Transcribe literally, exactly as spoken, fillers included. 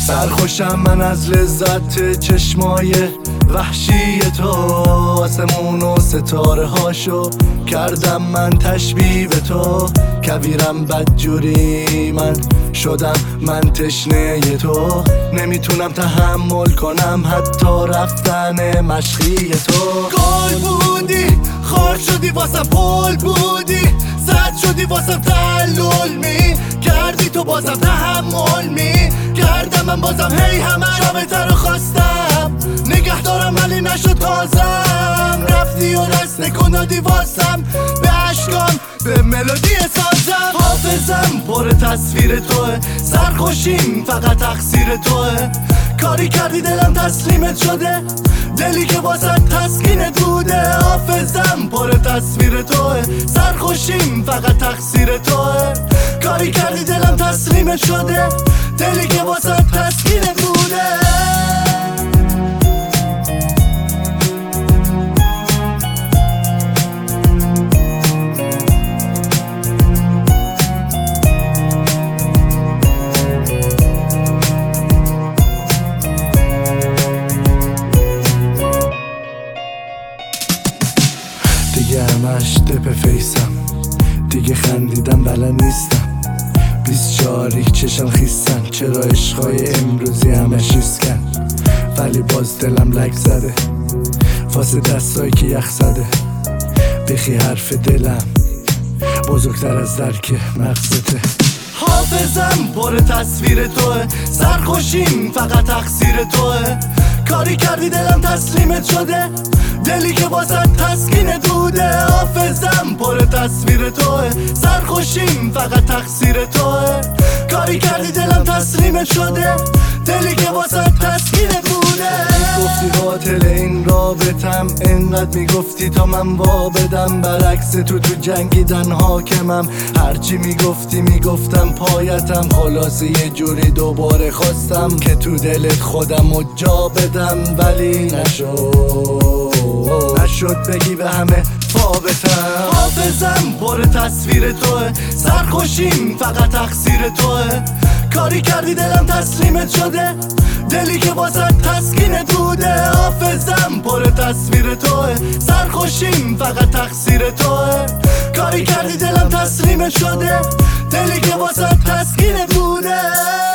سرخوشم من از لذت چشمای وحشی تو، آسمون و ستاره هاشو کردم من تشبیه به تو. کویرم بدجوری من شدم، من تشنه تو، نمیتونم تحمل کنم حتی رفتن مشقی تو. گل بودی خار شدی واسم، پل بودی زد شدی واسم، تعلل می کردی تو بازم تحمل می کردم من بازم. هی همه جا بهتر خواستم نگه دارم ولی نشد تازم، رفتی و دست نکن دادی واسم به اشکام به ملودی سازم. حافظم پر تصویر توه، سرخوشیم فقط تقصیر توه. کاری کردی دلم تسلیمت شده، دلی که واسه تسکین دوده. حافظم پر تصویر توه، سرخوشیم فقط تقصیر توه. کاری کردی دلم تسلیمت شده، دلی که واسه تسکین دوده. دیگه همش دپ فیسم، دیگه خندیدم بلد نیستم. بیست چاریک چشم خیستن، چرا عشقای امروزی همش ریسکن. ولی باز دلم لک زده واسه دستایی که یخ زده. بخی حرف دلم بزرگتر از درک مغزته. حافظم پر تصویر توه، سرخوشیم فقط تقصیر توه. کاری کردی دلم تسلیمت شده، دلی که واسه تسکین دوده. حافظم پر تصویر توه، سرخوشیم فقط تقصیر توه. کاری کردی دلم تسلیمت شده، دلی که واسه تسکین دوده. گفتی قاتل این رابطم، انقدر میگفتی تا من وا بدم. برعکس تو تو جنگیدن حاکمم، هرچی میگفتی میگفتم پایتم. خلاصه یه جوری دوباره خواستم که تو دلت خودم رو جا بدم، ولی نشد نشد بگی به همه فابتم. حافظم پر تصویر توه، سرخوشیم فقط تقصیر توه. کاری کردی دلم تسلیمت شده، دلی که واسه تسکین دوده. حافظم پر تصویر توه، سرخوشیم فقط تقصیر توه. کاری کردی دلم تسلیمت شده، دلی که واسه تسکین دوده.